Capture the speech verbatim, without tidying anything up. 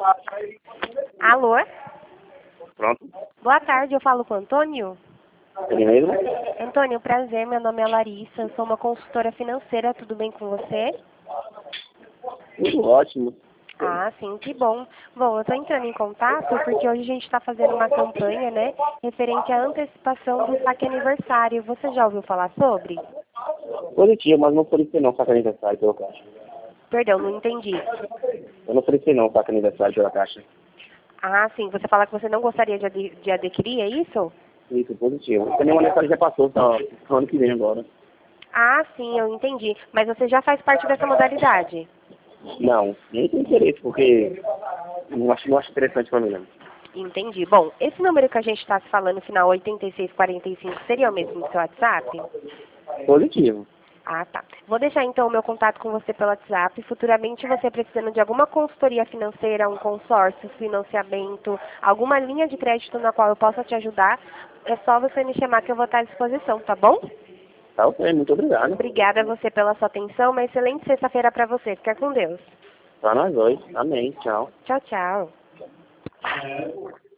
Alô? Pronto. Boa tarde, eu falo com o Antônio. Ele mesmo? Antônio, prazer, meu nome é Larissa, eu sou uma consultora financeira, tudo bem com você? Tudo ótimo. Ah, sim, que bom. Bom, eu estou entrando em contato porque hoje a gente está fazendo uma campanha, né, referente à antecipação do saque aniversário. Você já ouviu falar sobre? Positivo, mas não ofereci não saca aniversário pela caixa. Perdão, não entendi. Eu não ofereci não saca aniversário pela caixa. Ah, sim, você fala que você não gostaria de, ade- de adquirir, é isso? Isso, positivo. Também o aniversário já passou, tá pro ano que vem agora. Ah, sim, eu entendi. Mas você já faz parte dessa modalidade? Não, nem tenho interesse, porque não acho, não acho interessante pra mim não. Entendi. Bom, esse número que a gente está se falando, final oitenta e seis quarenta e cinco, seria o mesmo do seu WhatsApp? Positivo. Ah, tá. Vou deixar então o meu contato com você pelo WhatsApp. Futuramente você precisando de alguma consultoria financeira, um consórcio, financiamento, alguma linha de crédito na qual eu possa te ajudar, é só você me chamar que eu vou estar à disposição, tá bom? Tá ok, muito obrigado. Obrigada a você pela sua atenção. Uma excelente sexta-feira para você. Fica com Deus. Pra nós dois. Amém. Tchau. Tchau, tchau.